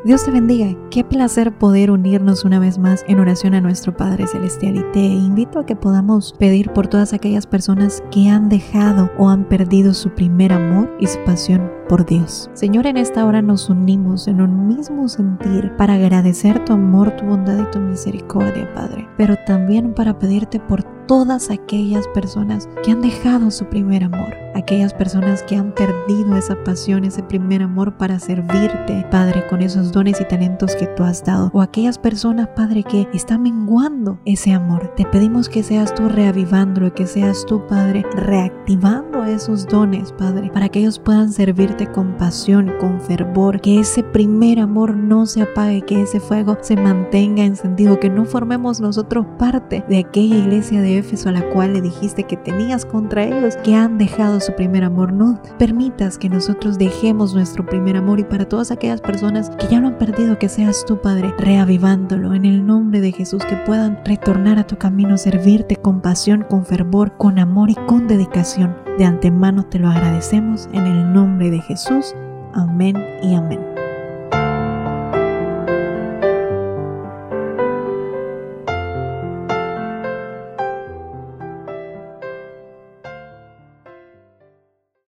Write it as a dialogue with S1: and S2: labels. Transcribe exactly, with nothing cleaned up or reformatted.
S1: Dios te bendiga. Qué placer poder unirnos una vez más en oración a nuestro Padre Celestial, y te invito a que podamos pedir por todas aquellas personas que han dejado o han perdido su primer amor y su pasión por Dios. Señor, en esta hora nos unimos en un mismo sentir para agradecer tu amor, tu bondad y tu misericordia, Padre, pero también para pedirte por todas aquellas personas que han dejado su primer amor, aquellas personas que han perdido esa pasión, ese primer amor para servirte, Padre, con esos dones y talentos que tú has dado, o aquellas personas, Padre, que están menguando ese amor. Te pedimos que seas tú reavivándolo, que seas tú, Padre, reactivando esos dones, Padre, para que ellos puedan servirte con pasión, con fervor, que ese primer amor no se apague, que ese fuego se mantenga encendido, que no formemos nosotros parte de aquella iglesia de Éfeso a la cual le dijiste que tenías contra ellos, que han dejado su primer amor. No permitas que nosotros dejemos nuestro primer amor, y para todas aquellas personas que ya lo han perdido, que seas tú, Padre, reavivándolo en el nombre de Jesús, que puedan retornar a tu camino, servirte con pasión, con fervor, con amor y con dedicación. De antemano te lo agradecemos en el nombre de Jesús. Amén y amén.